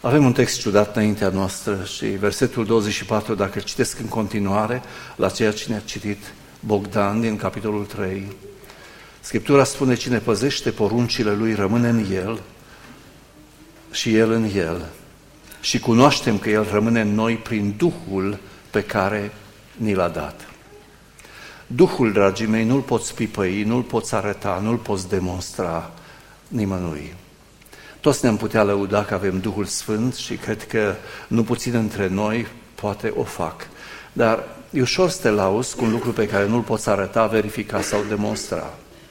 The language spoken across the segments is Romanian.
Avem un text ciudat înaintea noastră și versetul 24, dacă citesc în continuare la ceea ce ne-a citit Bogdan din capitolul 3, Scriptura spune: cine păzește poruncile lui rămâne în el și el în el. Și cunoaștem că el rămâne în noi prin Duhul pe care ni l-a dat. Duhul, dragii mei, nu-l poți pipăi, nu-l poți arăta, nu-l poți demonstra nimănui. Toți ne-am putea lăuda că avem Duhul Sfânt și cred că nu puțin dintre noi poate o fac. Dar e ușor să te lauzi cu un lucru pe care nu-l poți arăta, verifica sau demonstra.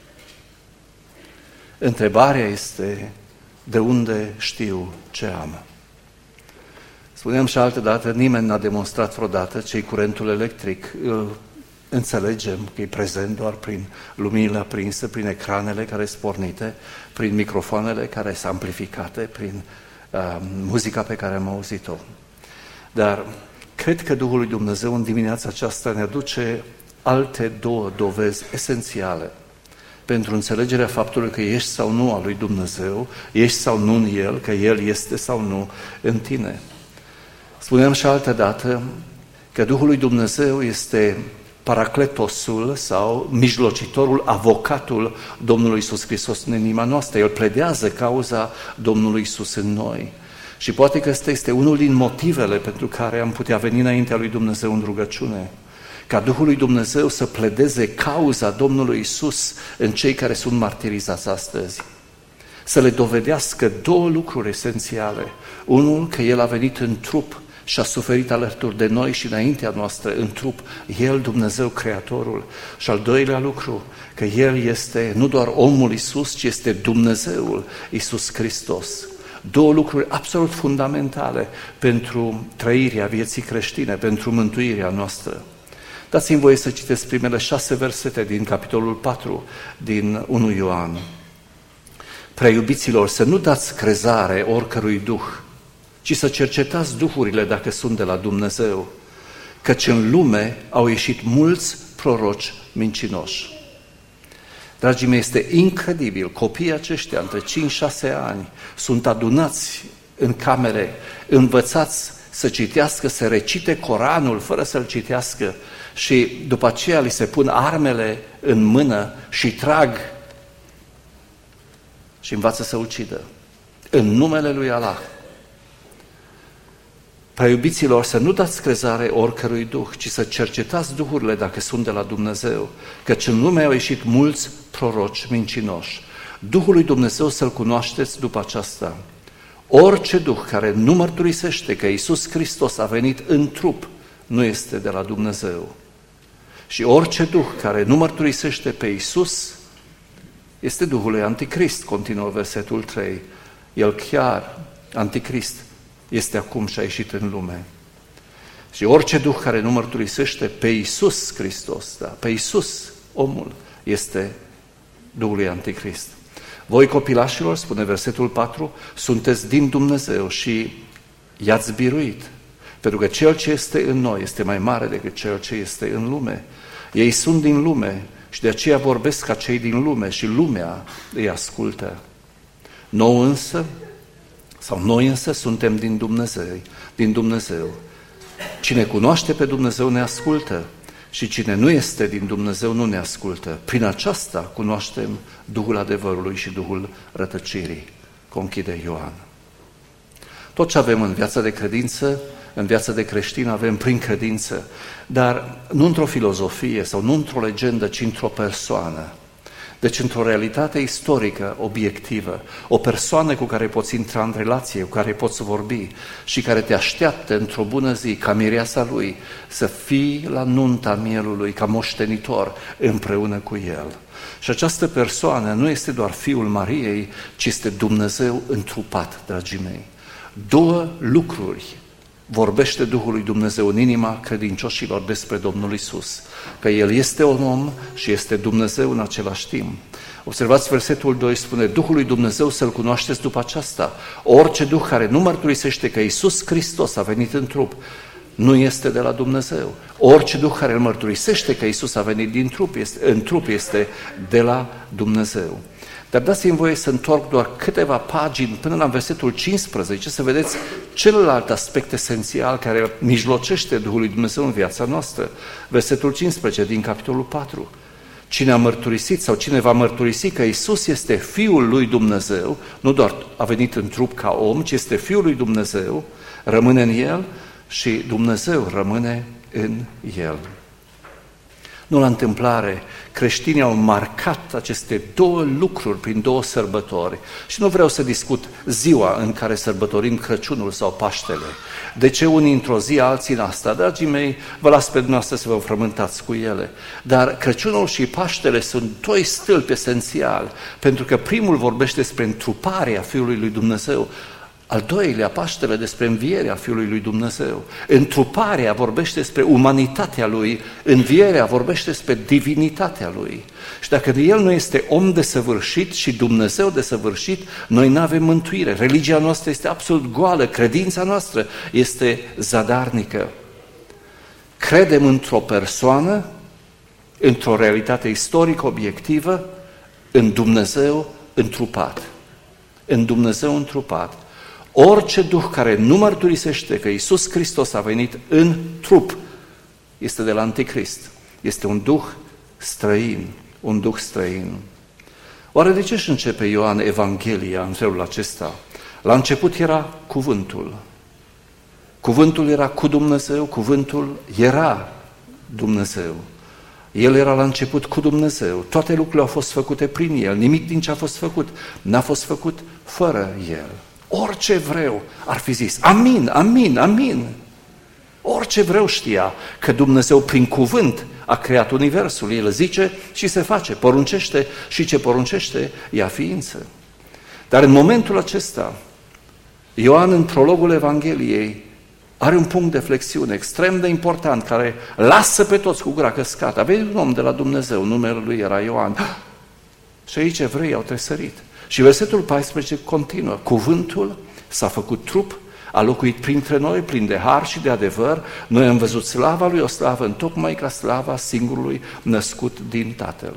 Întrebarea este: de unde știu ce am? Spuneam și altădată, nimeni n-a demonstrat vreodată ce-i curentul electric. Înțelegem că e prezent doar prin luminile aprinse, prin ecranele care sunt pornite, prin microfoanele care sunt amplificate, prin muzica pe care am auzit-o. Dar cred că Duhul lui Dumnezeu în dimineața aceasta ne aduce alte două dovezi esențiale pentru înțelegerea faptului că ești sau nu al lui Dumnezeu, ești sau nu în El, că El este sau nu în tine. Spuneam și altădată că Duhul lui Dumnezeu este paracletosul sau mijlocitorul, avocatul Domnului Iisus Hristos în inima noastră. El pledează cauza Domnului Iisus în noi. Și poate că ăsta este unul din motivele pentru care am putea veni înaintea lui Dumnezeu în rugăciune. Ca Duhul lui Dumnezeu să pledeze cauza Domnului Iisus în cei care sunt martirizați astăzi. Să le dovedească două lucruri esențiale. Unul, că El a venit în trup și a suferit alături de noi și înaintea noastră în trup, El, Dumnezeu Creatorul. Și al doilea lucru, că El este nu doar omul Iisus, ci este Dumnezeul Iisus Hristos. Două lucruri absolut fundamentale pentru trăirea vieții creștine, pentru mântuirea noastră. Dați-mi voie să citesc primele 6 versete din capitolul 4 din 1 Ioan. Prea iubiților, să nu dați crezare oricărui duh, ci să cercetați duhurile dacă sunt de la Dumnezeu, căci în lume au ieșit mulți proroci mincinoși. Dragii mei, este incredibil, copiii aceștia între 5-6 ani sunt adunați în camere, învățați să citească, să recite Coranul fără să-l citească și după aceea li se pun armele în mână și trag și învață să ucidă în numele lui Allah. Prea iubiților, să nu dați crezare oricărui duh, ci să cercetați duhurile dacă sunt de la Dumnezeu, căci în lume au ieșit mulți proroci mincinoși. Duhul lui Dumnezeu să-L cunoașteți după aceasta. Orice duh care nu mărturisește că Iisus Hristos a venit în trup, nu este de la Dumnezeu. Și orice duh care nu mărturisește pe Iisus este Duhul lui Anticrist, continuă versetul 3. El chiar, Anticrist, este acum și a ieșit în lume. Și orice duh care nu mărturisește pe Iisus Hristos, da, pe Iisus, omul, este Duhul lui Anticrist. Voi, copilașilor, spune versetul 4, sunteți din Dumnezeu și i-ați biruit, pentru că cel ce este în noi este mai mare decât cel ce este în lume. Ei sunt din lume și de aceea vorbesc ca cei din lume și lumea îi ascultă. Noi însă suntem din Dumnezeu. Cine cunoaște pe Dumnezeu ne ascultă și cine nu este din Dumnezeu nu ne ascultă. Prin aceasta cunoaștem Duhul adevărului și Duhul rătăcirii, conchide Ioan. Tot ce avem în viața de credință, în viața de creștin, avem prin credință, dar nu într-o filozofie sau nu într-o legendă, ci într-o persoană. Deci într-o realitate istorică, obiectivă, o persoană cu care poți intra în relație, cu care poți vorbi și care te așteaptă într-o bună zi, ca mireasa lui, să fii la nunta mielului, ca moștenitor împreună cu el. Și această persoană nu este doar Fiul Mariei, ci este Dumnezeu întrupat, dragii mei. Două lucruri vorbește Duhul lui Dumnezeu în inima credincioșilor despre Domnul Iisus, că El este un om și este Dumnezeu în același timp. Observați versetul 2, spune, Duhul lui Dumnezeu să-L cunoașteți după aceasta. Orice Duh care nu mărturisește că Iisus Hristos a venit în trup, nu este de la Dumnezeu. Orice Duh care îl mărturisește că Iisus a venit în trup este de la Dumnezeu. Dar dați-mi voie să întorc doar câteva pagini până la versetul 15, să vedeți celălalt aspect esențial care mijlocește Duhul lui Dumnezeu în viața noastră. Versetul 15 din capitolul 4. Cine a mărturisit sau cine va mărturisi că Iisus este Fiul lui Dumnezeu, nu doar a venit în trup ca om, ci este Fiul lui Dumnezeu, rămâne în El și Dumnezeu rămâne în El. Nu la întâmplare, creștinii au marcat aceste două lucruri prin două sărbători și nu vreau să discut ziua în care sărbătorim Crăciunul sau Paștele. De ce unii într-o zi, alții în asta? Dragii mei, vă las pe dumneavoastră să vă frământați cu ele. Dar Crăciunul și Paștele sunt doi stâlpi esențiali, pentru că primul vorbește despre întruparea Fiului lui Dumnezeu, al doilea, Paștele, despre învierea Fiului lui Dumnezeu. Întruparea vorbește despre umanitatea Lui, învierea vorbește despre divinitatea Lui. Și dacă El nu este om desăvârșit și Dumnezeu desăvârșit, noi nu avem mântuire. Religia noastră este absolut goală, credința noastră este zadarnică. Credem într-o persoană, într-o realitate istorică obiectivă, în Dumnezeu întrupat. În Dumnezeu întrupat. Orice duh care nu mărturisește că Iisus Hristos a venit în trup este de la Anticrist. Este un duh străin, un duh străin. Oare de ce își începe Ioan Evanghelia în felul acesta? La început era cuvântul. Cuvântul era cu Dumnezeu, cuvântul era Dumnezeu. El era la început cu Dumnezeu. Toate lucrurile au fost făcute prin El. Nimic din ce a fost făcut n-a fost făcut fără El. Orice evreu ar fi zis, amin, amin, amin. Orice evreu știa că Dumnezeu prin cuvânt a creat universul. El zice și se face, poruncește și ce poruncește ia ființă. Dar în momentul acesta, Ioan în prologul Evangheliei are un punct de flexiune extrem de important care lasă pe toți cu gura căscată. A venit un om de la Dumnezeu, numele lui era Ioan. Și aici evreii au tresărit. Și versetul 14 continuă. Cuvântul s-a făcut trup, a locuit printre noi, plin de har și de adevăr. Noi am văzut slava lui, o slavă întocmai ca slava singurului născut din Tatăl.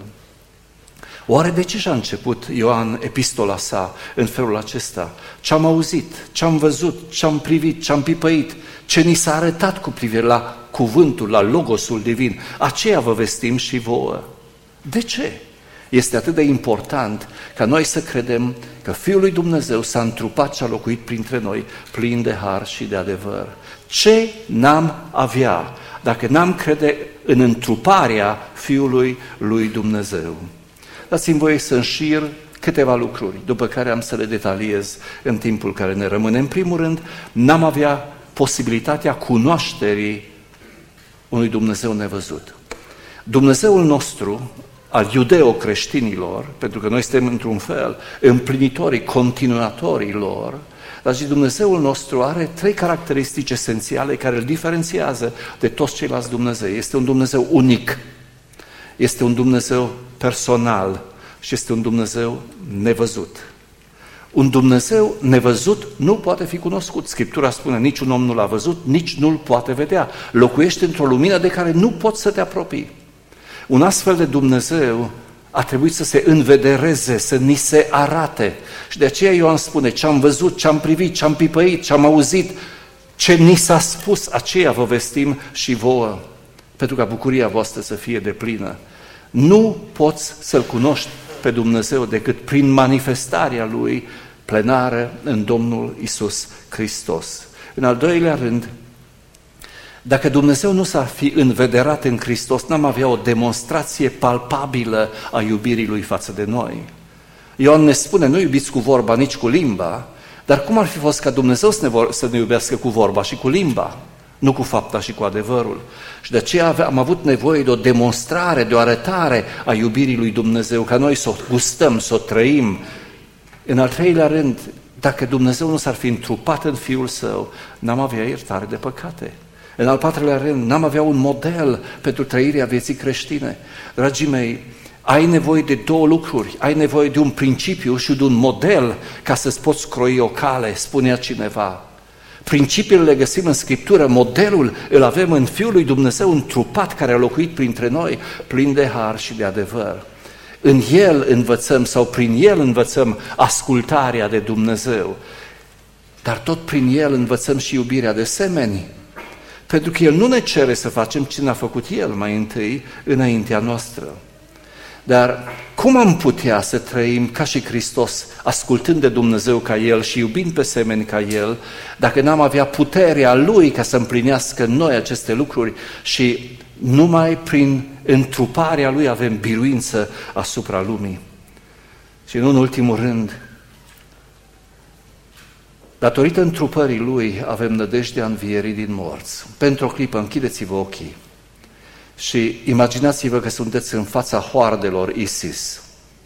Oare de ce și-a început Ioan epistola sa în felul acesta? Ce-am auzit, ce-am văzut, ce-am privit, ce-am pipăit, ce ni s-a arătat cu privire la cuvântul, la logosul divin, aceea vă vestim și vouă. De ce? Este atât de important ca noi să credem că Fiul lui Dumnezeu s-a întrupat și a locuit printre noi, plin de har și de adevăr. Ce n-am avea dacă n-am crede în întruparea Fiului lui Dumnezeu? Dați-mi voie să înșir câteva lucruri, după care am să le detaliez în timpul care ne rămâne. În primul rând, n-am avea posibilitatea cunoașterii unui Dumnezeu nevăzut. Dumnezeul nostru, al iudeo-creștinilor, pentru că noi suntem într-un fel împlinitorii, continuatorii lor, dar și Dumnezeul nostru are trei caracteristici esențiale care îl diferențiază de toți ceilalți Dumnezei. Este un Dumnezeu unic, este un Dumnezeu personal și este un Dumnezeu nevăzut. Un Dumnezeu nevăzut nu poate fi cunoscut. Scriptura spune, niciun om nu l-a văzut, nici nu-l poate vedea. Locuiește într-o lumină de care nu poți să te apropii. Un astfel de Dumnezeu a trebuit să se învedereze, să ni se arate. Și de aceea Ioan spune, ce-am văzut, ce-am privit, ce-am pipăit, ce-am auzit, ce ni s-a spus, aceea vă vestim și vouă, pentru ca bucuria voastră să fie deplină. Nu poți să-L cunoști pe Dumnezeu decât prin manifestarea Lui plenară în Domnul Iisus Hristos. În al doilea rând, dacă Dumnezeu nu s-ar fi învederat în Hristos, n-am avea o demonstrație palpabilă a iubirii Lui față de noi. Ioan ne spune, nu iubiți cu vorba, nici cu limba, dar cum ar fi fost ca Dumnezeu să ne iubească cu vorba și cu limba, nu cu fapta și cu adevărul? Și de aceea am avut nevoie de o demonstrare, de o arătare a iubirii Lui Dumnezeu, ca noi să o gustăm, să o trăim. În al treilea rând, dacă Dumnezeu nu s-ar fi întrupat în Fiul Său, n-am avea iertare de păcate. În al patrulea rând, n-am avea un model pentru trăirea vieții creștine. Dragii mei, ai nevoie de două lucruri. Ai nevoie de un principiu și de un model ca să-ți poți croi o cale, spunea cineva. Principiile le găsim în Scriptură, modelul îl avem în Fiul lui Dumnezeu întrupat care a locuit printre noi, plin de har și de adevăr. În El învățăm sau prin El învățăm ascultarea de Dumnezeu, dar tot prin El învățăm și iubirea de semeni. Pentru că El nu ne cere să facem ce ne-a făcut El mai întâi înaintea noastră. Dar cum am putea să trăim ca și Hristos, ascultând de Dumnezeu ca El și iubind pe semeni ca El, dacă n-am avea puterea Lui ca să împlinească în noi aceste lucruri și numai prin întruparea Lui avem biruință asupra lumii? Și nu în ultimul rând, datorită întrupării Lui avem nădejdea învierii din morți. Pentru o clipă închideți-vă ochii și imaginați-vă că sunteți în fața hoardelor ISIS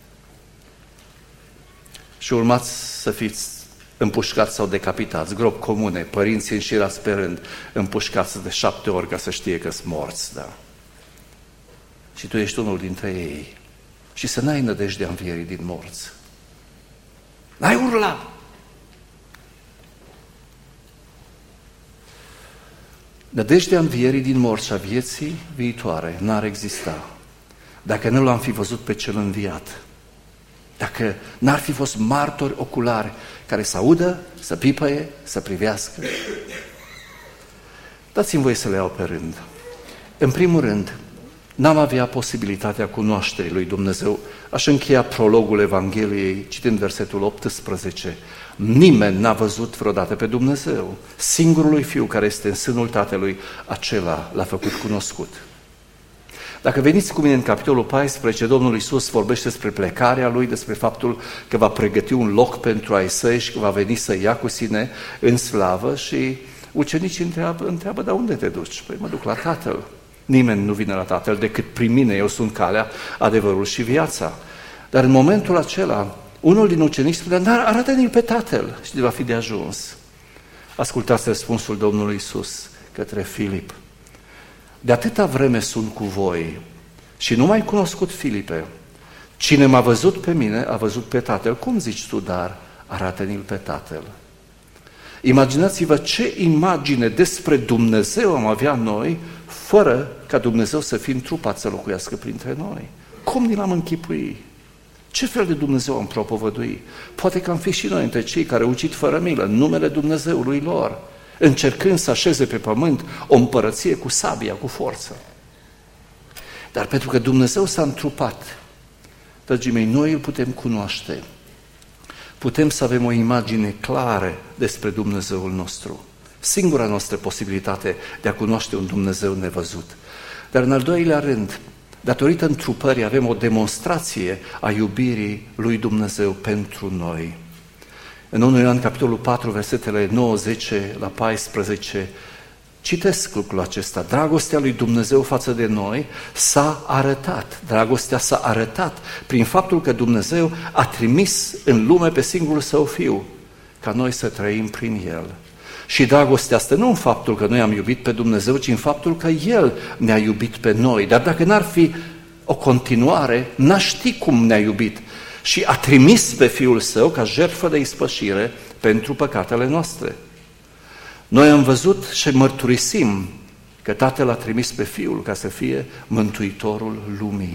și urmați să fiți împușcați sau decapitați, gropi comune, părinții înșirați pe rând, împușcați de 7 ori ca să știe că sunt morți, da? Și tu ești unul dintre ei și să n-ai nădejdea învierii din morți. N-ai urla! Nădejdea învierii din morți și a vieții viitoare n-ar exista dacă nu l-am fi văzut pe cel înviat, dacă n-ar fi fost martori oculari care să audă, să pipăie, să privească. Dați-mi voie să le iau pe rând. În primul rând, n-am avea posibilitatea cunoașterii lui Dumnezeu. Aș încheia prologul Evangheliei citind versetul 18. Nimeni n-a văzut vreodată pe Dumnezeu. Singurului Fiu care este în sânul Tatălui, acela l-a făcut cunoscut. Dacă veniți cu mine în capitolul 14, Domnul Iisus vorbește despre plecarea Lui, despre faptul că va pregăti un loc pentru ai săi și că va veni să ia cu sine în slavă și ucenicii întreabă, dar unde te duci? Păi mă duc la Tatăl. Nimeni nu vine la Tatăl decât prin mine, eu sunt calea, adevărul și viața. Dar în momentul acela, unul din ucenici spunea, arată-ne-l pe Tatăl și va fi de ajuns. Ascultați răspunsul Domnului Iisus către Filip. De atâta vreme sunt cu voi și nu m-ai cunoscut, Filipe. Cine m-a văzut pe mine, a văzut pe Tatăl. Cum zici tu, dar arată-ne-l pe Tatăl? Imaginați-vă ce imagine despre Dumnezeu am avea noi, fără ca Dumnezeu să fie întrupat să locuiască printre noi. Cum ni l-am închipui? Ce fel de Dumnezeu am propovădui? Poate că am fi și noi între cei care au ucit fără milă în numele Dumnezeului lor, încercând să așeze pe pământ o împărăție cu sabia, cu forță. Dar pentru că Dumnezeu s-a întrupat, dragii mei, noi îl putem cunoaște. Putem să avem o imagine clară despre Dumnezeul nostru. Singura noastră posibilitate de a cunoaște un Dumnezeu nevăzut. Dar în al doilea rând, datorită întrupării avem o demonstrație a iubirii lui Dumnezeu pentru noi. În 1 Ioan, capitolul 4, versetele 9, 10 la 14, citesc lucrul acesta. Dragostea lui Dumnezeu față de noi s-a arătat. Dragostea s-a arătat prin faptul că Dumnezeu a trimis în lume pe singurul Său Fiu, ca noi să trăim prin El. Și dragostea asta nu în faptul că noi am iubit pe Dumnezeu, ci în faptul că El ne-a iubit pe noi. Dar dacă n-ar fi o continuare, n-aș ști cum ne-a iubit. Și a trimis pe Fiul Său ca jertfă de ispășire pentru păcatele noastre. Noi am văzut și mărturisim că Tatăl a trimis pe Fiul ca să fie Mântuitorul lumii.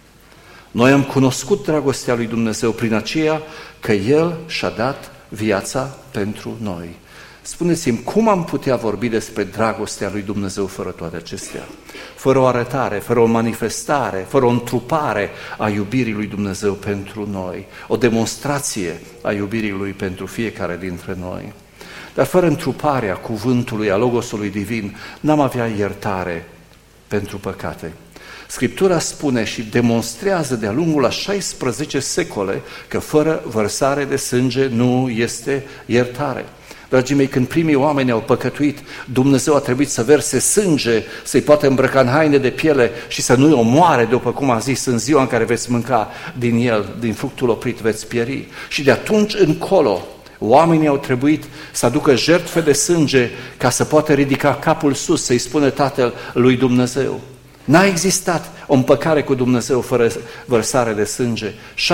Noi am cunoscut dragostea lui Dumnezeu prin aceea că El și-a dat viața pentru noi. Spuneți-mi, cum am putea vorbi despre dragostea lui Dumnezeu fără toate acestea? Fără o arătare, fără o manifestare, fără o întrupare a iubirii lui Dumnezeu pentru noi, o demonstrație a iubirii lui pentru fiecare dintre noi. Dar fără întruparea cuvântului, a Logosului divin, n-am avea iertare pentru păcate. Scriptura spune și demonstrează de-a lungul a 16 secole că fără vărsare de sânge nu este iertare. Dragii mei, când primii oameni au păcătuit, Dumnezeu a trebuit să verse sânge, să-i poată îmbrăca în haine de piele și să nu-i omoare, după cum a zis, în ziua în care veți mânca din el, din fructul oprit veți pieri. Și de atunci încolo, oamenii au trebuit să aducă jertfe de sânge ca să poată ridica capul sus, să-i spună Tatăl lui Dumnezeu. N-a existat o împăcare cu Dumnezeu fără vărsare de sânge.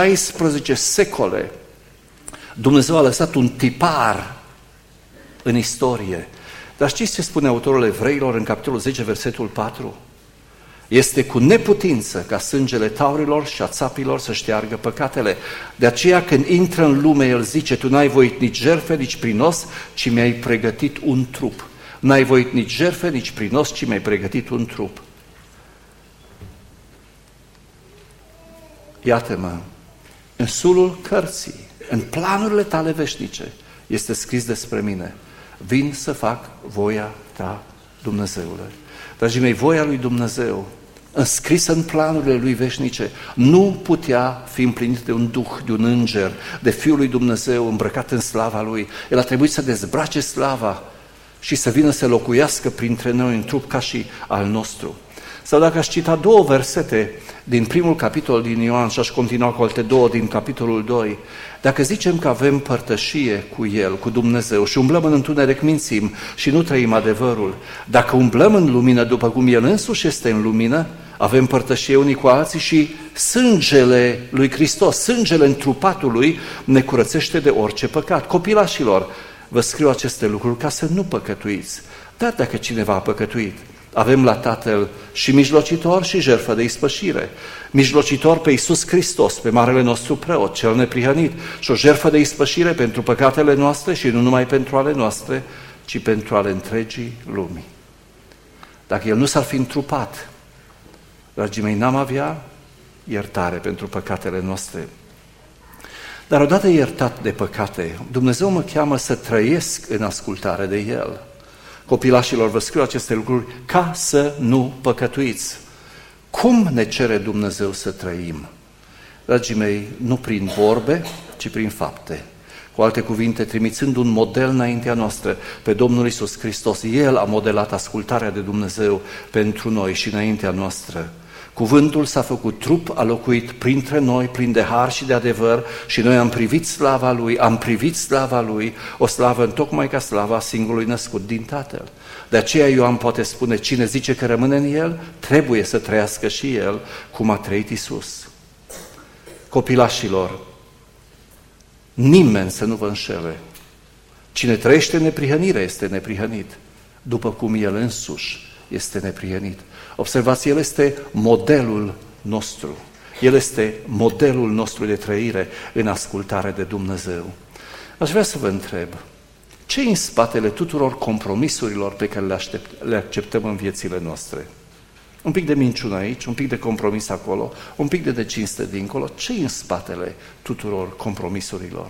16 secole Dumnezeu a lăsat un tipar în istorie. Dar știți ce spune autorul Evreilor în capitolul 10, versetul 4? Este cu neputință ca sângele taurilor și a țapilor să șteargă păcatele. De aceea când intră în lume, el zice, tu n-ai voit nici jertfe, nici prinos, ci mi-ai pregătit un trup. N-ai voit nici jertfe, nici prinos, ci mi-ai pregătit un trup. Iată-mă, în sulul cărții, în planurile tale veșnice, este scris despre mine. Vin să fac voia ta, Dumnezeule. Dragii mei, voia lui Dumnezeu, înscrisă în planurile lui veșnice, nu putea fi împlinită de un duh, de un înger, de Fiul lui Dumnezeu îmbrăcat în slava lui. El a trebuit să dezbrace slava și să vină să locuiască printre noi în trup ca și al nostru. Sau dacă aș cita 2 versete din primul capitol din Ioan și aș continua cu alte 2 din capitolul 2, dacă zicem că avem părtășie cu El, cu Dumnezeu și umblăm în întuneric, mințim și nu trăim adevărul, dacă umblăm în lumină după cum El însuși este în lumină, avem părtășie unii cu alții și sângele lui Hristos, sângele întrupatul lui ne curățește de orice păcat. Copilașilor, vă scriu aceste lucruri ca să nu păcătuiți. Dar dacă cineva a păcătuit, avem la Tatăl și mijlocitor și jertfă de ispășire. Mijlocitor pe Iisus Hristos, pe marele nostru preot, cel neprihănit, și o jertfă de ispășire pentru păcatele noastre și nu numai pentru ale noastre, ci pentru ale întregii lumii. Dacă El nu s-ar fi întrupat, dragii mei, n-am avea iertare pentru păcatele noastre. Dar odată iertat de păcate, Dumnezeu mă cheamă să trăiesc în ascultare de El. Copilașilor, vă scriu aceste lucruri ca să nu păcătuiți. Cum ne cere Dumnezeu să trăim? Dragii mei, nu prin vorbe, ci prin fapte. Cu alte cuvinte, trimițând un model înaintea noastră pe Domnul Iisus Hristos, El a modelat ascultarea de Dumnezeu pentru noi și înaintea noastră. Cuvântul s-a făcut trup, a locuit printre noi, plin de har și de adevăr, și noi am privit slava Lui, o slavă întocmai ca slava singurului născut din Tatăl. De aceea Ioan poate spune, cine zice că rămâne în El, trebuie să trăiască și El cum a trăit Iisus. Copilașilor, nimeni să nu vă înșele. Cine trăiește în neprihănire este neprihănit, după cum El însuși este neprihănit. Observați, El este modelul nostru. El este modelul nostru de trăire în ascultare de Dumnezeu. Aș vrea să vă întreb, ce e în spatele tuturor compromisurilor pe care le acceptăm în viețile noastre? Un pic de minciună aici, un pic de compromis acolo, un pic de necinste dincolo. Ce e în spatele tuturor compromisurilor?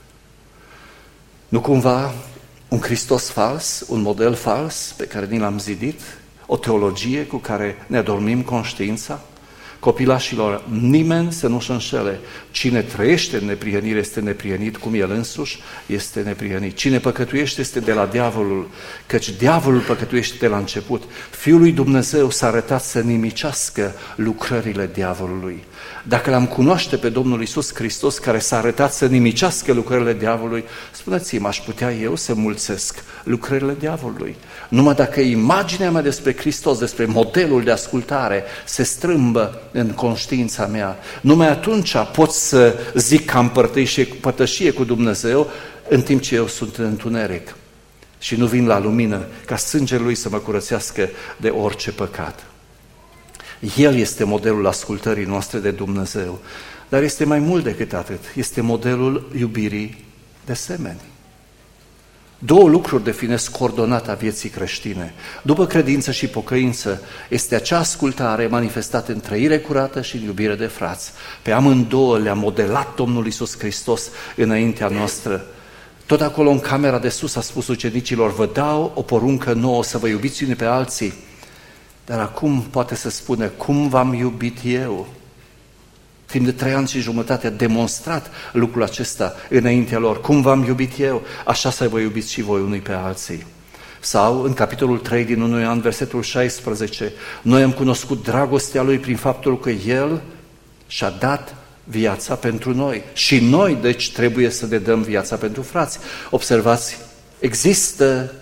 Nu cumva un Hristos fals, un model fals pe care ni l-am zidit? O teologie cu care ne adormim conștiința? Copilașilor, nimeni să nu-și înșele. Cine trăiește în neprihănire este neprihănit, cum El însuși este neprihănit. Cine păcătuiește este de la diavolul, căci diavolul păcătuiește de la început. Fiul lui Dumnezeu s-a arătat să nimicească lucrările diavolului. Dacă l-am cunoaște pe Domnul Iisus Hristos, care s-a arătat să nimicească lucrările diavolului, spuneți-mi, aș putea eu să mulțesc lucrările diavolului? Numai dacă imaginea mea despre Hristos, despre modelul de ascultare se strâmbă în conștiința mea, numai atunci pot să zic că am părtășie cu Dumnezeu, în timp ce eu sunt în întuneric și nu vin la lumină, ca sângele Lui să mă curățească de orice păcat. El este modelul ascultării noastre de Dumnezeu, dar este mai mult decât atât, este modelul iubirii de semeni. 2 lucruri definesc coordonata vieții creștine. După credință și pocăință, este acea ascultare manifestată în trăire curată și în iubire de frați. Pe amândouă le-a modelat Domnul Iisus Hristos înaintea noastră. Tot acolo în camera de sus a spus ucenicilor, vă dau o poruncă nouă, să vă iubiți unii pe alții. Dar acum poate să spune, cum v-am iubit eu? Timp de 3 ani și jumătate a demonstrat lucrul acesta înaintea lor. Cum v-am iubit eu, așa să vă iubiți și voi unii pe alții. Sau în capitolul 3 din 1 Ioan, versetul 16, noi am cunoscut dragostea Lui prin faptul că El și-a dat viața pentru noi. Și noi, deci, trebuie să ne dăm viața pentru frați. Observați, există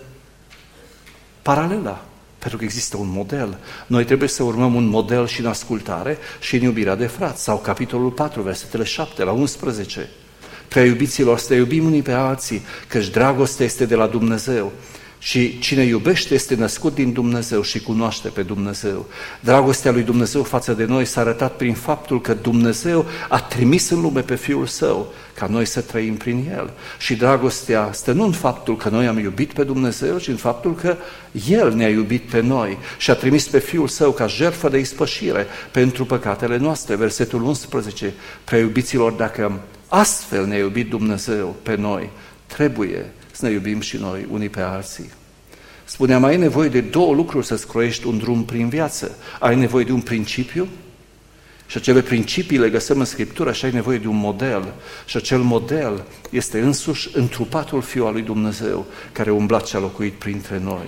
paralela. Pentru că există un model. Noi trebuie să urmăm un model și în ascultare și în iubirea de frați. Sau capitolul 4, versetele 7 la 11. Prea iubiților, să iubim unii pe alții, căci dragostea este de la Dumnezeu. Și cine iubește este născut din Dumnezeu și cunoaște pe Dumnezeu. Dragostea lui Dumnezeu față de noi s-a arătat prin faptul că Dumnezeu a trimis în lume pe Fiul Său, ca noi să trăim prin El. Și dragostea stă nu în faptul că noi am iubit pe Dumnezeu, ci în faptul că El ne-a iubit pe noi și a trimis pe Fiul Său ca jertfă de ispășire pentru păcatele noastre. Versetul 11, prea iubiților, dacă astfel ne-a iubit Dumnezeu pe noi, trebuie să ne iubim și noi unii pe alții. Spuneam, ai nevoie de două lucruri să-ți croiești un drum prin viață. Ai nevoie de un principiu și acele principii le găsim în Scriptură și ai nevoie de un model. Și acel model este însuși întrupatul Fiul al lui Dumnezeu care a umblat și a locuit printre noi.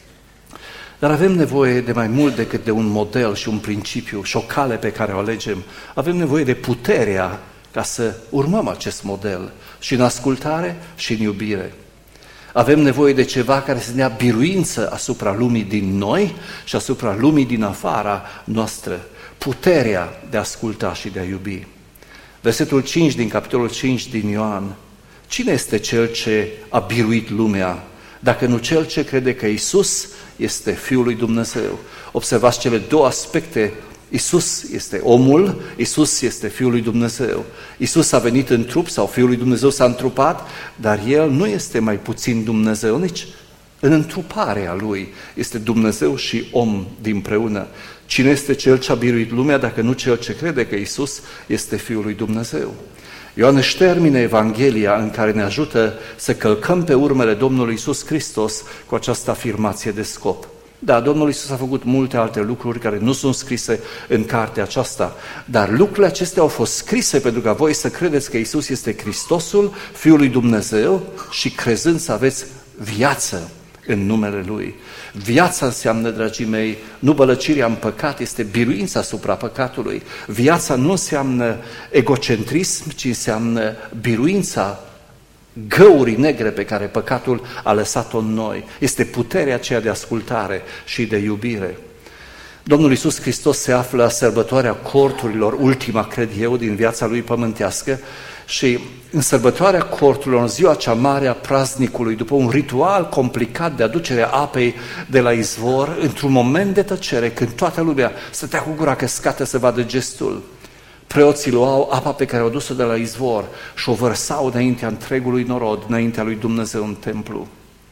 Dar avem nevoie de mai mult decât de un model și un principiu și o cale pe care o alegem. Avem nevoie de puterea ca să urmăm acest model și în ascultare și în iubire. Avem nevoie de ceva care să ne ia biruință asupra lumii din noi și asupra lumii din afara noastră. Puterea de a asculta și de a iubi. Versetul 5 din capitolul 5 din Ioan. Cine este cel ce a biruit lumea, dacă nu cel ce crede că Iisus este Fiul lui Dumnezeu? Observați cele două aspecte. Iisus este omul, Iisus este Fiul lui Dumnezeu. Iisus a venit în trup sau Fiul lui Dumnezeu s-a întrupat, dar El nu este mai puțin Dumnezeu, nici în întruparea Lui. Este Dumnezeu și om dinpreună. Cine este cel ce a biruit lumea dacă nu cel ce crede că Iisus este Fiul lui Dumnezeu? Ioan își termine Evanghelia în care ne ajută să călcăm pe urmele Domnului Iisus Hristos cu această afirmație de scop. Da, Domnul Iisus a făcut multe alte lucruri care nu sunt scrise în cartea aceasta, dar lucrurile acestea au fost scrise pentru ca voi să credeți că Iisus este Hristosul, Fiul lui Dumnezeu și crezând să aveți viață în numele Lui. Viața înseamnă, dragii mei, nu bălăcirea în păcat, este biruința asupra păcatului. Viața nu înseamnă egocentrism, ci înseamnă biruința găurii negre pe care păcatul a lăsat-o în noi. Este puterea aceea de ascultare și de iubire. Domnul Iisus Hristos se află la sărbătoarea corturilor, ultima, cred eu, din viața Lui pământească, și în sărbătoarea corturilor, în ziua cea mare a praznicului, după un ritual complicat de aducere a apei de la izvor, într-un moment de tăcere, când toată lumea stătea cu gura căscată să vadă gestul, preoții luau apa pe care o dus-o de la izvor și o vărsau înaintea întregului norod, înaintea lui Dumnezeu în templu,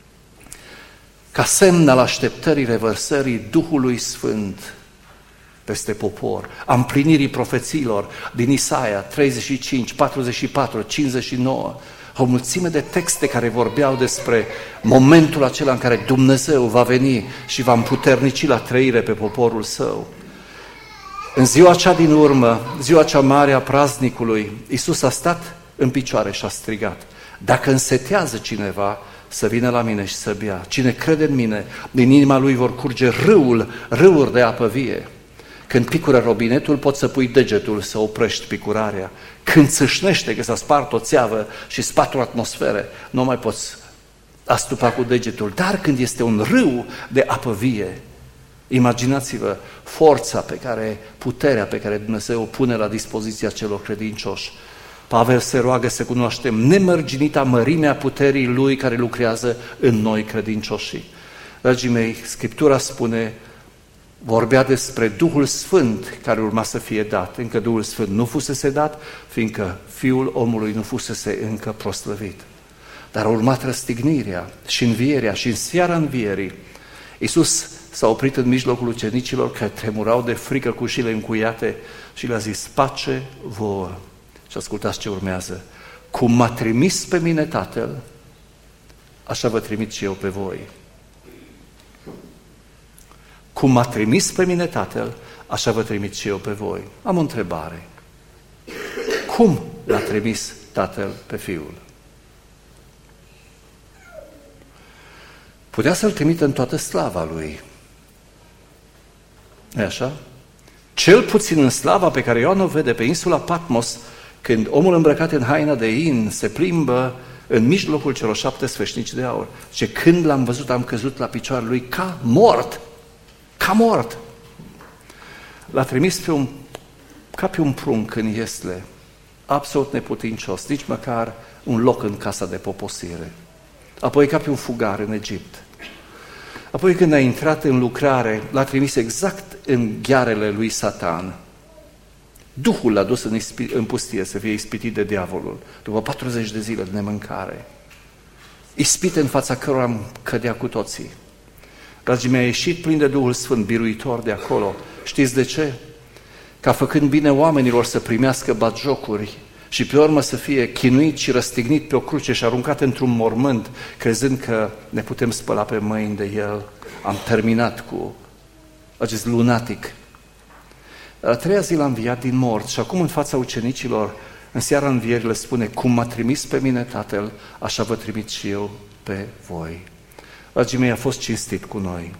ca semn al așteptării revărsării Duhului Sfânt peste popor, a împlinirii profețiilor din Isaia 35, 44, 59, o mulțime de texte care vorbeau despre momentul acela în care Dumnezeu va veni și va împuternici la trăire pe poporul Său. În ziua cea din urmă, ziua cea mare a praznicului, Iisus a stat în picioare și a strigat: dacă însetează cineva, să vină la mine și să bea. Cine crede în mine, din inima lui vor curge râuri de apă vie. Când picură robinetul, poți să pui degetul să oprești picurarea. Când țâșnește că s-a spart o țeavă și spat o atmosferă, nu mai poți astupa cu degetul. Dar când este un râu de apă vie, imaginați-vă forța puterea pe care Dumnezeu o pune la dispoziția celor credincioși. Pavel se roagă să cunoaștem nemărginita mărimea puterii Lui care lucrează în noi credincioșii. Dragii mei, Scriptura spune, vorbea despre Duhul Sfânt care urma să fie dat. Încă Duhul Sfânt nu fusese dat, fiindcă Fiul omului nu fusese încă proslăvit. Dar a urmat răstignirea și învierea și în seara învierii Iisus s-a oprit în mijlocul ucenicilor care tremurau de frică cu ușile încuiate și le-a zis: pace vouă. Și ascultați ce urmează: cum m-a trimis pe mine Tatăl, așa vă trimit și eu pe voi. Cum m-a trimis pe mine Tatăl, așa vă trimit și eu pe voi. Am o întrebare. Cum l-a trimis Tatăl pe Fiul? Putea să-L trimită în toată slava Lui. E așa? Cel puțin în slava pe care Ioan o vede pe insula Patmos, când omul îmbrăcat în haina de in se plimbă în mijlocul celor 7 sfeșnici de aur. Și când l-am văzut, am căzut la picioarele Lui ca mort. Ca mort. L-a trimis ca pe un prunc în iesle, absolut neputincios, nici măcar un loc în casa de poposire. Apoi ca pe un fugar în Egipt. Apoi când a intrat în lucrare, l-a trimis exact în ghearele lui Satan. Duhul l-a dus în pustie să fie ispitit de diavolul, după 40 de zile de nemâncare. Ispite în fața cărora cădea cu toții. Dragii mei, a ieșit plin de Duhul Sfânt, biruitor de acolo. Știți de ce? Ca făcând bine oamenilor să primească batjocuri și pe urmă să fie chinuit și răstignit pe o cruce și aruncat într-un mormânt, crezând că ne putem spăla pe mâini de el. Am terminat cu acest lunatic. A treia zi l-a înviat din morți și acum în fața ucenicilor, în seara învierii le spune: cum m-a trimis pe mine Tatăl, așa vă trimit și eu pe voi. Dragii mei, a fost cinstit cu noi.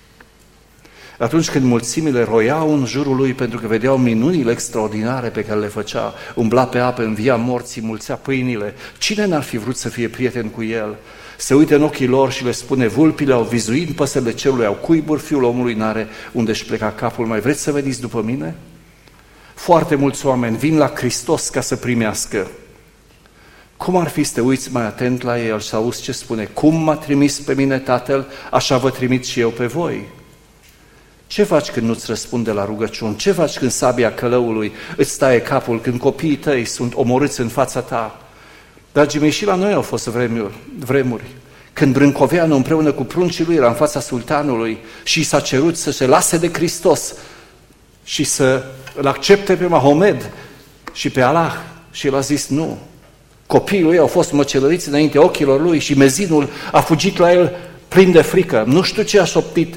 Atunci când mulțimile roiau în jurul lui pentru că vedeau minunile extraordinare pe care le făcea, umbla pe apă, învia morții, mulțea pâinile, cine n-ar fi vrut să fie prieten cu el? Se uită în ochii lor și le spune: vulpile au vizuit, păsările cerului au cuiburi, Fiul omului n-are unde își pleca capul. Mai vreți să veniți după mine? Foarte mulți oameni vin la Hristos ca să primească. Cum ar fi să te uiți mai atent la el și să auzi ce spune? Cum m-a trimis pe mine Tatăl, așa vă trimit și eu pe voi. Ce faci când nu-ți răspunde la rugăciuni? Ce faci când sabia călăului îți taie capul, când copiii tăi sunt omorâți în fața ta? Dragii mei, și la noi au fost vremuri când Brâncoveanu împreună cu pruncii lui era în fața sultanului și s-a cerut să se lase de Hristos și să-l accepte pe Mahomed și pe Allah, și el a zis nu. Copiii lui au fost măcelăriți înainte ochilor lui și mezinul a fugit la el plin de frică. Nu știu ce a șoptit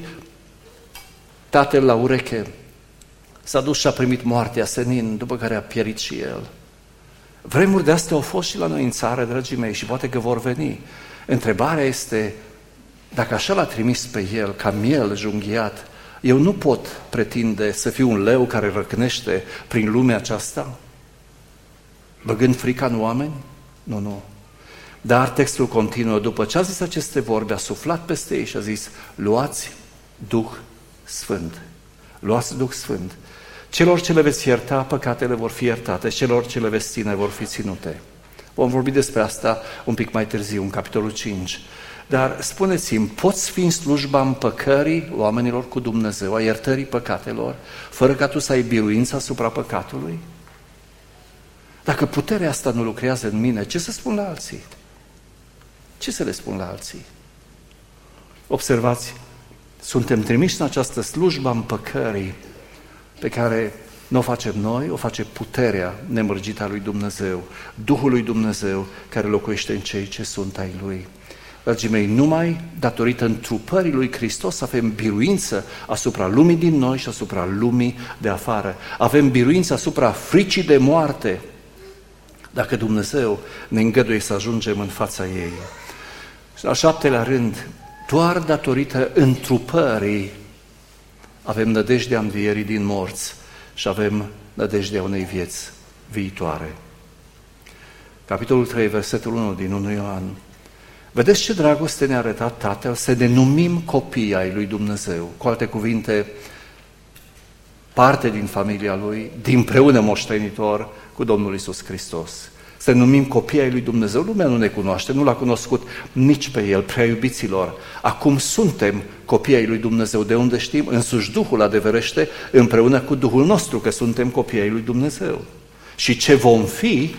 tatăl la ureche. S-a dus și a primit moartea senin, după care a pierit și el. Vremuri de astea au fost și la noi în țară, dragii mei, și poate că vor veni. Întrebarea este, dacă așa l-a trimis pe el, ca miel junghiat, eu nu pot pretinde să fiu un leu care răcnește prin lumea aceasta, băgând frica în oameni? Nu. Dar textul continuă, după ce a zis aceste vorbe, a suflat peste ei și a zis: luați Duh Sfânt. Luați Duh Sfânt. Celor ce le veți ierta, păcatele vor fi iertate, celor ce le veți ține vor fi ținute. Vom vorbi despre asta un pic mai târziu, în capitolul 5. Dar spuneți-mi, poți fi în slujba împăcării oamenilor cu Dumnezeu, a iertării păcatelor, fără ca tu să ai biruință asupra păcatului? Dacă puterea asta nu lucrează în mine, ce să spun la alții? Ce să le spun la alții? Observați, suntem trimiși în această slujbă a împăcării pe care nu o facem noi, o face puterea nemărgită a lui Dumnezeu, Duhul lui Dumnezeu care locuiește în cei ce sunt ai Lui. Dragii mei, numai datorită întrupării lui Hristos avem biruință asupra lumii din noi și asupra lumii de afară. Avem biruință asupra fricii de moarte, dacă Dumnezeu ne îngăduie să ajungem în fața ei. Și al șaptelea rând, doar datorită întrupării avem nădejdea învierii din morți și avem nădejdea unei vieți viitoare. Capitolul 3, versetul 1 din 1 Ioan. Vedeți ce dragoste ne-a arătat Tatăl, să ne numim copii ai lui Dumnezeu. Cu alte cuvinte, parte din familia Lui, dinpreună moștenitor cu Domnul Iisus Hristos. Să ne numim copii ai lui Dumnezeu. Lumea nu ne cunoaște, nu l-a cunoscut nici pe El, prea iubiților. Acum suntem copii ai lui Dumnezeu. De unde știm? Însuși Duhul adeverește împreună cu Duhul nostru că suntem copii ai lui Dumnezeu. Și ce vom fi,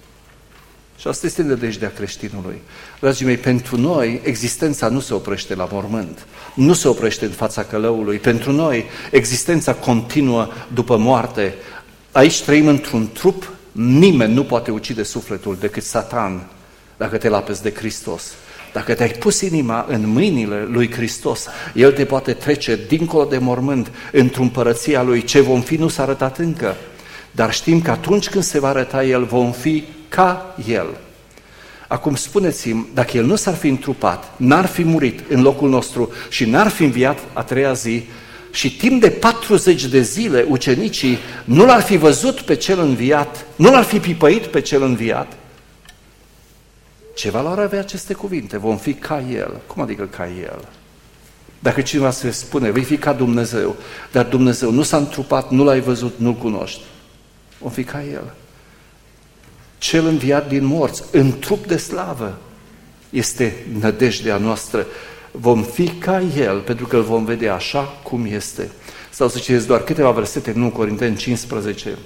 și asta este nădejdea creștinului. Dragii mei, pentru noi existența nu se oprește la mormânt, nu se oprește în fața călăului. Pentru noi existența continuă după moarte. Aici trăim într-un trup, nimeni nu poate ucide sufletul decât Satan dacă te lapezi de Hristos. Dacă te-ai pus inima în mâinile lui Hristos, El te poate trece dincolo de mormânt într-o împărăția Lui. Ce vom fi nu s-a arătat încă, dar știm că atunci când se va arăta El, vom fi ca El. Acum spuneți-mi, dacă El nu s-ar fi întrupat, n-ar fi murit în locul nostru și n-ar fi înviat a treia zi și timp de 40 de zile ucenicii nu l-ar fi văzut pe Cel înviat, nu l-ar fi pipăit pe Cel înviat, ce valoare avea aceste cuvinte? Vom fi ca El. Cum adică ca El? Dacă cineva se spune, vei fi ca Dumnezeu, dar Dumnezeu nu s-a întrupat, nu l-ai văzut, nu-L cunoști, vom fi ca El. Cel înviat din morți, în trup de slavă, este nădejdea noastră. vom fi ca El, pentru că îl vom vedea așa cum este. Sau să citesc doar câteva versete în 1 Corinteni 15.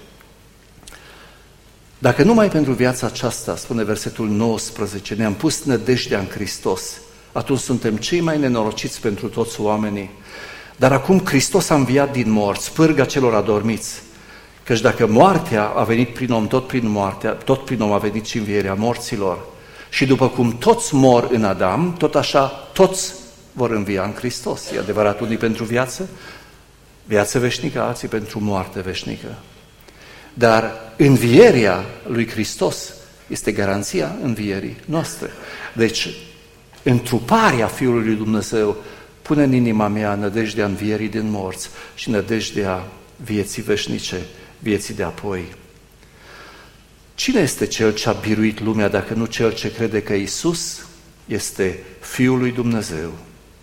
Dacă numai pentru viața aceasta, spune versetul 19, ne-am pus nădejdea în Hristos, atunci suntem cei mai nenorociți pentru toți oamenii. Dar acum Hristos a înviat din morți, pârga celor adormiți. Căci dacă moartea a venit prin om, tot prin om a venit și învierea morților. Și după cum toți mor în Adam, tot așa toți vor învia în Hristos. E adevărat, unii pentru viață veșnică, alții pentru moarte veșnică. Dar învierea lui Hristos este garanția învierii noastre. Deci, întruparea Fiului lui Dumnezeu pune în inima mea nădejdea învierii din morți și nădejdea vieții veșnice, vieții de apoi. Cine este cel ce a biruit lumea dacă nu cel ce crede că Iisus este Fiul lui Dumnezeu?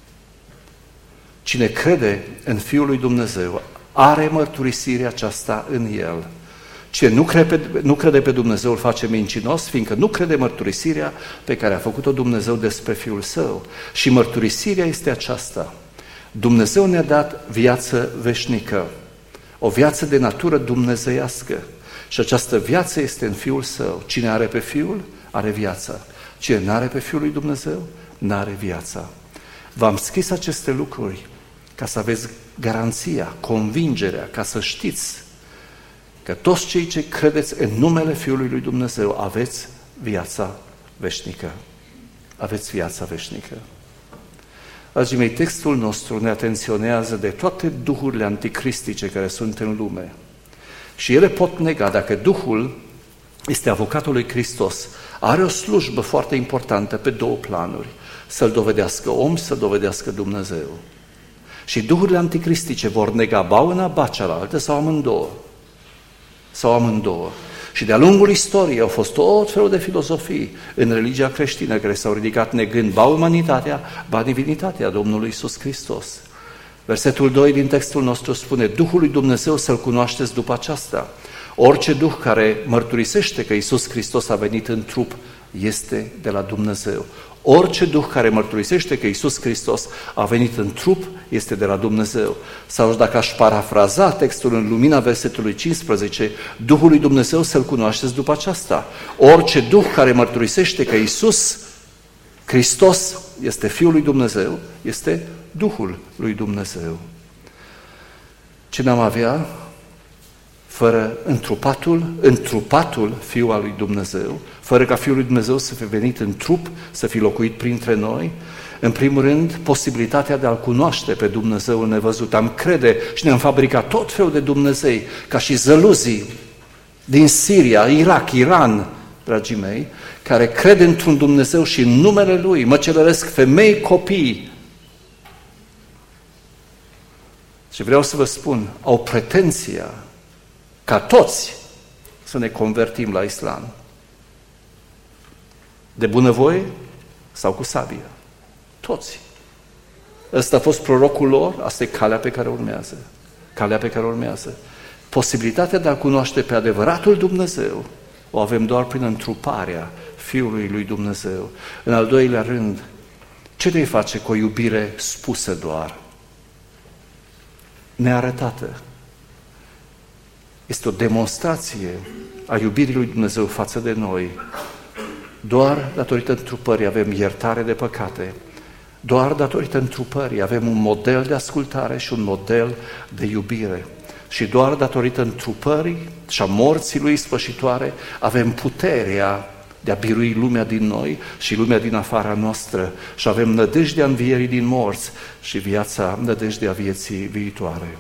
Cine crede în Fiul lui Dumnezeu are mărturisirea aceasta în El. Cine nu crede pe Dumnezeu îl face mincinos, fiindcă nu crede mărturisirea pe care a făcut-o Dumnezeu despre Fiul Său. Și mărturisirea este aceasta. Dumnezeu ne-a dat viață veșnică, o viață de natură dumnezeiască. Și această viață este în Fiul Său. Cine are pe Fiul, are viața. Cine nu are pe Fiul lui Dumnezeu, n-are viața. V-am scris aceste lucruri ca să aveți garanția, convingerea, ca să știți că toți cei ce credeți în numele Fiului lui Dumnezeu aveți viața veșnică. Aveți viața veșnică. Dragii mei, textul nostru ne atenționează de toate duhurile anticristice care sunt în lume. Și ele pot nega, dacă Duhul este avocatul lui Hristos, are o slujbă foarte importantă pe două planuri, să-L dovedească om, să dovedească Dumnezeu. Și duhurile anticristice vor nega ba una, ba cealaltă sau amândouă. Și de-a lungul istoriei au fost tot felul de filozofii în religia creștină care s-au ridicat negând ba umanitatea, ba divinitatea Domnului Iisus Hristos. Versetul 2 din textul nostru spune: Duhul lui Dumnezeu să-L cunoașteți după aceasta. Orice duh care mărturisește că Iisus Hristos a venit în trup este de la Dumnezeu. Orice duh care mărturisește că Iisus Hristos a venit în trup este de la Dumnezeu. Sau dacă aș parafraza textul în lumina versetului 15, Duhul lui Dumnezeu să-L cunoașteți după aceasta. Orice duh care mărturisește că Iisus Hristos este Fiul lui Dumnezeu, este Duhul lui Dumnezeu. Ce n-am avea fără întrupatul Fiul al lui Dumnezeu, fără ca Fiul lui Dumnezeu să fie venit în trup, să fie locuit printre noi? În primul rând, posibilitatea de a-L cunoaște pe Dumnezeul nevăzut. Am crede și ne-am fabricat tot felul de Dumnezei, ca și zăluzii din Siria, Irak, Iran, dragii mei, care cred într-un Dumnezeu și în numele Lui măcelăresc femei, copii. Și vreau să vă spun, au pretenția ca toți să ne convertim la islam. De bunăvoie sau cu sabie. Toți. Ăsta a fost prorocul lor, asta e calea pe care urmează. Calea pe care urmează. Posibilitatea de a cunoaște pe adevăratul Dumnezeu o avem doar prin întruparea Fiului lui Dumnezeu. În al doilea rând, ce te face cu o iubire spusă doar? Nearătată. Este o demonstrație a iubirii lui Dumnezeu față de noi. Doar datorită întrupării avem iertare de păcate. Doar datorită întrupării avem un model de ascultare și un model de iubire. Și doar datorită întrupării și a morții lui ispășitoare avem puterea de a birui lumea din noi și lumea din afara noastră. Și avem nădejdea învierii din morți și nădejdea vieții viitoare.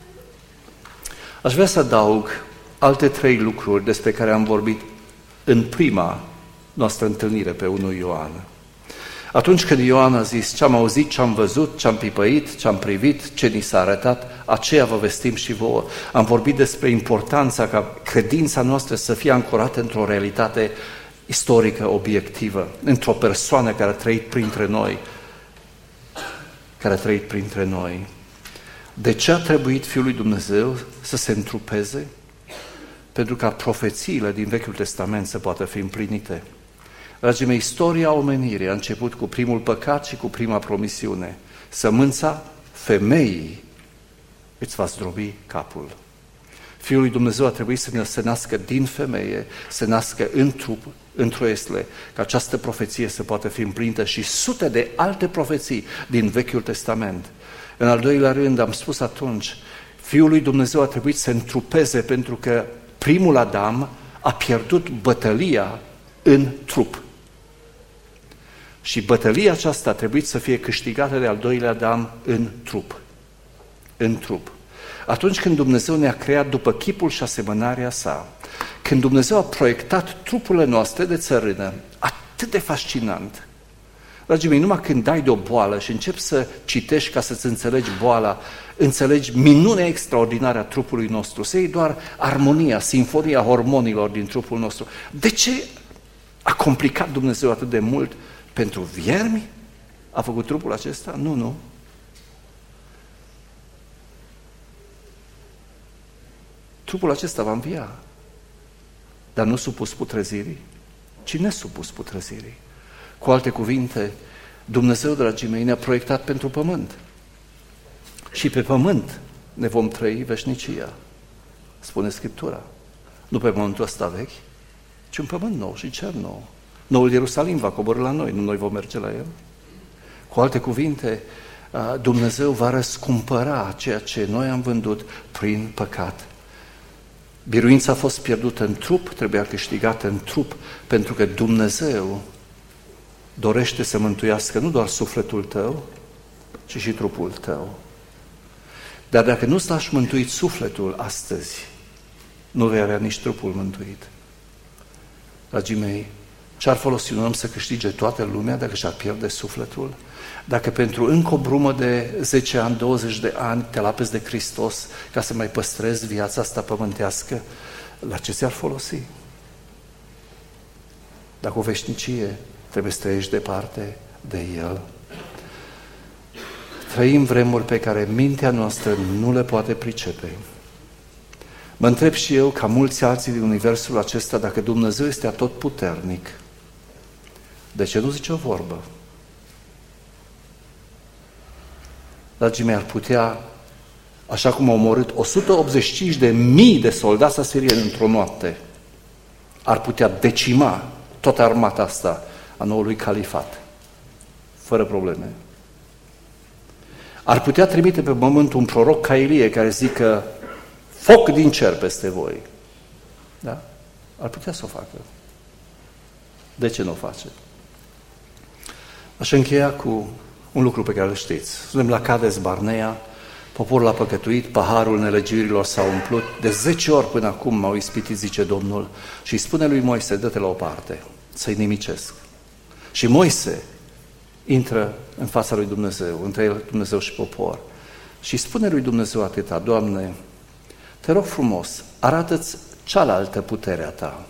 Aș vrea să adaug alte 3 lucruri despre care am vorbit în prima noastră întâlnire pe 1 Ioan. Atunci când Ioan a zis ce am auzit, ce am văzut, ce am pipăit, ce am privit, ce ni s-a arătat, aceea vă vestim și vouă. Am vorbit despre importanța ca credința noastră să fie ancorată într-o realitate istorică, obiectivă, într-o persoană care a trăit printre noi. De ce a trebuit Fiul lui Dumnezeu să se întrupeze? Pentru ca profețiile din Vechiul Testament să poată fi împlinite. Dragii mei, istoria omenirii a început cu primul păcat și cu prima promisiune. Sămânța femeii îți va zdrobi capul. Fiul lui Dumnezeu a trebuit să se nască din femeie, să nască în trup, într-o esle, ca această profeție să poată fi împlinită și sute de alte profeții din Vechiul Testament. În al doilea rând, am spus atunci, Fiul lui Dumnezeu a trebuit să se întrupeze pentru că primul Adam a pierdut bătălia în trup. Și bătălia aceasta a trebuit să fie câștigată de al doilea Adam în trup. În trup. Atunci când Dumnezeu ne-a creat după chipul și asemănarea sa, când Dumnezeu a proiectat trupurile noastre de țărână, atât de fascinant. Dragii mei, numai când dai de o boală și începi să citești ca să-ți înțelegi boala, înțelegi minunea extraordinară a trupului nostru, să iei doar armonia, sinfonia hormonilor din trupul nostru. De ce a complicat Dumnezeu atât de mult? Pentru viermi? A făcut trupul acesta? Nu. Trupul acesta va învia, dar nu supus putrezirii, ci nesupus putrezirii. Cu alte cuvinte, Dumnezeu, dragii mei, ne-a proiectat pentru pământ. Și pe pământ ne vom trăi veșnicia, spune Scriptura. Nu pe pământul ăsta vechi, ci un pământ nou și cer nou. Noul Ierusalim va coborî la noi, nu noi vom merge la el. Cu alte cuvinte, Dumnezeu va răscumpăra ceea ce noi am vândut prin păcat. Biruința a fost pierdută în trup, trebuia câștigată în trup, pentru că Dumnezeu dorește să mântuiască nu doar sufletul tău, ci și trupul tău. Dar dacă nu-ți lași mântuit sufletul astăzi, nu vei avea nici trupul mântuit. Dragii mei, ce-ar folosi un om să câștige toată lumea dacă și-ar pierde sufletul? Dacă pentru încă o brumă de 10 ani, 20 de ani te lapezi de Hristos ca să mai păstrezi viața asta pământească, la ce ți-ar folosi? Dacă o veșnicie trebuie să trăiești departe de El. Trăim vremuri pe care mintea noastră nu le poate pricepe. Mă întreb și eu, ca mulți alții din universul acesta, dacă Dumnezeu este atotputernic, de ce nu zice o vorbă? Dragii mei, ar putea, așa cum au omorât 185.000 de soldați asirieni într-o noapte, ar putea decima toată armata asta a noului califat, fără probleme. Ar putea trimite pe pământ un proroc ca Ilie care zică foc din cer peste voi. Da? Ar putea să o facă. De ce nu o face? Aș încheia cu un lucru pe care îl știți. Suntem la Cades Barnea, poporul a păcătuit, paharul nelegiurilor s-a umplut. De 10 ori până acum m-au ispitit, zice Domnul, și îi spune lui Moise, dă-te la o parte, să-i nimicesc. Și Moise intră în fața lui Dumnezeu, între el, Dumnezeu și popor, și spune lui Dumnezeu atâta, Doamne, te rog frumos, arată-ți cealaltă puterea ta.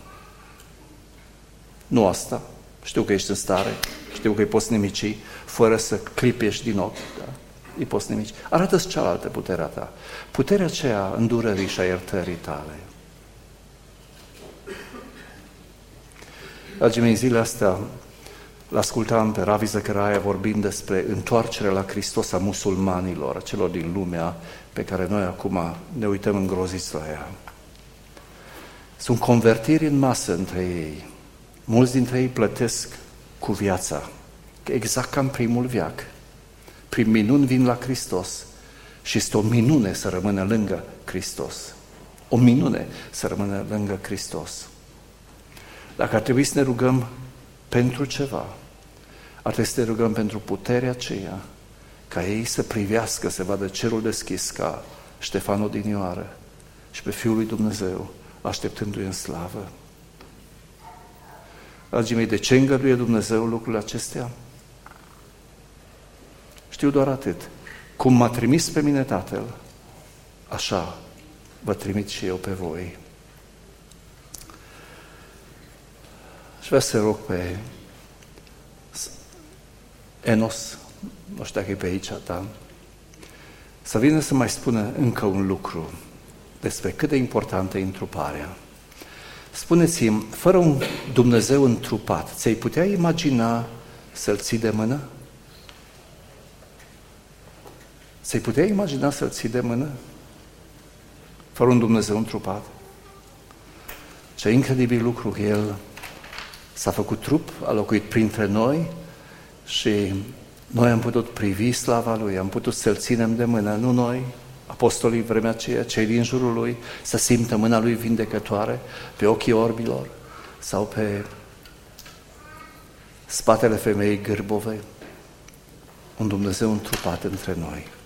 Nu asta, știu că ești în stare, știu că îi poți nimici, fără să clipești din ochi, da? Îi poți nimici. Arată-ți cealaltă puterea ta, puterea aceea îndurării și a iertării tale. Dragii mei, zilele astea l-ascultam pe Ravi Zachariah vorbind despre întoarcerea la Hristos a musulmanilor, a celor din lumea pe care noi acum ne uităm îngroziți la ea. Sunt convertiri în masă între ei. Mulți dintre ei plătesc cu viața, exact ca în primul veac. Prin minuni vin la Hristos și este o minune să rămână lângă Hristos. O minune să rămână lângă Hristos. Dacă ar trebui să ne rugăm pentru ceva, ar trebui să ne rugăm pentru puterea aceea, ca ei să privească, să vadă cerul deschis ca Ștefan odinioară și pe Fiul lui Dumnezeu, așteptându-i în slavă. Dragii mei, de ce îngăduie Dumnezeu lucrurile acestea? Știu doar atât. Cum m-a trimis pe mine Tatăl, așa vă trimit și eu pe voi. Și vreau să rog pe Enos, nu știu dacă e pe aici, da, să vină să mai spună încă un lucru despre cât de importantă e întruparea. Spuneți-mi, fără un Dumnezeu întrupat, ți-ai putea imagina să-L ții de mână? Ți-ai putea imagina să-L ții de mână? Fără un Dumnezeu întrupat? Ce incredibil lucru, El s-a făcut trup, a locuit printre noi și noi am putut privi slava Lui, am putut să-L ținem de mână, nu noi, apostolii vremea aceea, cei din jurul Lui, să simtă mâna Lui vindecătoare pe ochii orbilor sau pe spatele femeii gârbove, un Dumnezeu întrupat între noi.